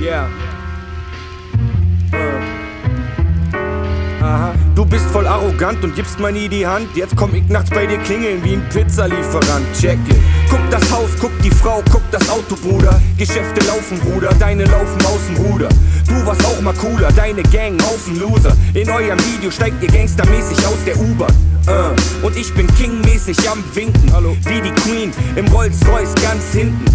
Yeah. Aha. Du bist voll arrogant und gibst mir nie die Hand. Jetzt komm ich nachts bei dir klingeln wie ein Pizzalieferant. Check it. Guck das Haus, guck die Frau, guck das Auto, Bruder. Geschäfte laufen, Bruder, deine laufen außen, Bruder. Du warst auch mal cooler, deine Gang, Haufen Loser. In eurem Video steigt ihr gangstermäßig aus der U-Bahn. Und ich bin kingmäßig am Winken. Hallo. Wie die Queen im Rolls-Royce ganz hinten.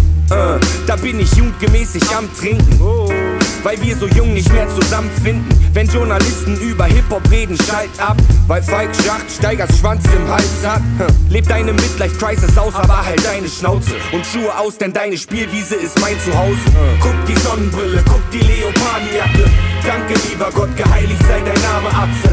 Da bin ich jugendgemäßig am Trinken. Weil wir so jung nicht mehr zusammenfinden. Wenn Journalisten über Hip-Hop reden, schalt ab. Weil Falk Schacht Steigers Schwanz im Hals hat. Leb deine Midlife-Crisis aus, aber halt deine Schnauze. Und Schuhe aus, denn deine Spielwiese ist mein Zuhause. Guck die Sonnenbrille, guck die Leopardenjacke. Danke lieber Gott, geheiligt sei dein Name Atze.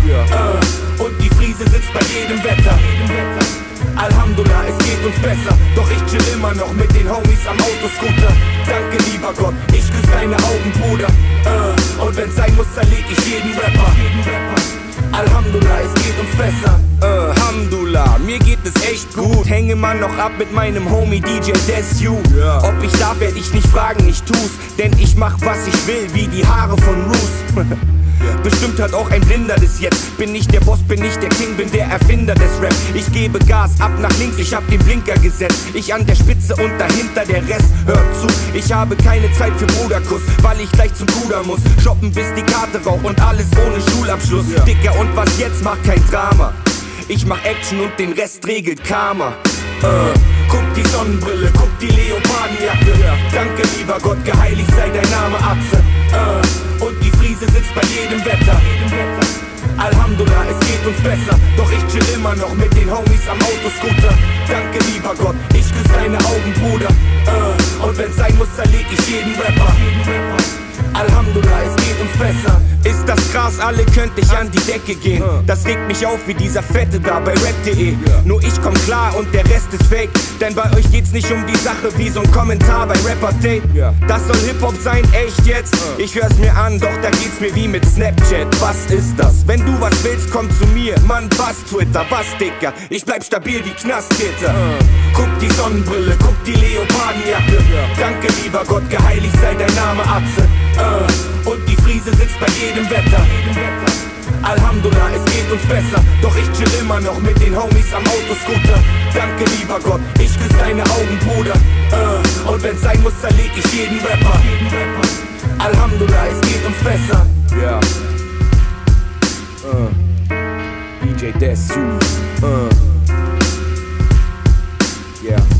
Und die Friese sitzt bei jedem Wetter. Alhamdulillah, es geht uns besser. Doch ich chill immer noch mit den Homies am Autoscooter. Danke lieber Gott, ich küss deine Augen, Bruder. Und wenn's sein muss, zerleg ich jeden Rapper. Alhamdulillah, es geht uns besser. Alhamdulillah, mir geht es echt gut. Hänge man noch ab mit meinem Homie DJ Desu. Ob ich darf, werd ich nicht fragen, ich tu's. Denn ich mach was ich will, wie die Haare von Roos. Bestimmt hat auch ein Blinder das jetzt. Bin nicht der Boss, bin nicht der King, bin der Erfinder des Rap. Ich gebe Gas ab nach links, ich hab den Blinker gesetzt. Ich an der Spitze und dahinter der Rest. Hört zu, ich habe keine Zeit für Bruderkuss, weil ich gleich zum Bruder muss. Shoppen bis die Karte raucht und alles ohne Schulabschluss. Dicker, und was jetzt, macht kein Drama. Ich mach Action und den Rest regelt Karma. Guck die Sonnenbrille, guck die Leopardenjacke. Danke lieber Gott, geheiligt sei dein Name Atze. Und die Friese sitzt bei jedem Wetter. Alhamdulillah, es geht uns besser. Doch ich chill immer noch mit den Homies am Autoscooter. Danke lieber Gott, ich küss deine Augen, Bruder. Und wenn's sein muss, zerleg ich jeden Rapper. Alhamdulillah, es geht uns besser. Ist das krass, alle könnte ich an die Decke gehen. Das regt mich auf wie dieser Fette da bei rap.de. Nur ich komm klar und der Rest ist fake. Denn bei euch geht's nicht um die Sache wie so ein Kommentar bei Rapper Tate. Das soll Hip-Hop sein, echt jetzt? Ich hör's mir an, doch da geht's mir wie mit Snapchat. Was ist das? Wenn du was willst, komm zu mir. Mann, was Twitter, was Dicker? Ich bleib stabil wie Knastgitter. Guck die Sonnenbrille, guck die Leopardenjacke. Danke lieber Gott, geheiligt sei dein Name Atze. Und die Friese sitzt bei jedem Wetter. Alhamdulillah, es geht uns besser. Doch ich chill immer noch mit den Homies am Autoscooter. Danke lieber Gott, ich küss deine Augen, Bruder. Und wenn's sein muss, zerleg ich jeden Rapper. Alhamdulillah, es geht uns besser. Ja. DJ Desu. Yeah.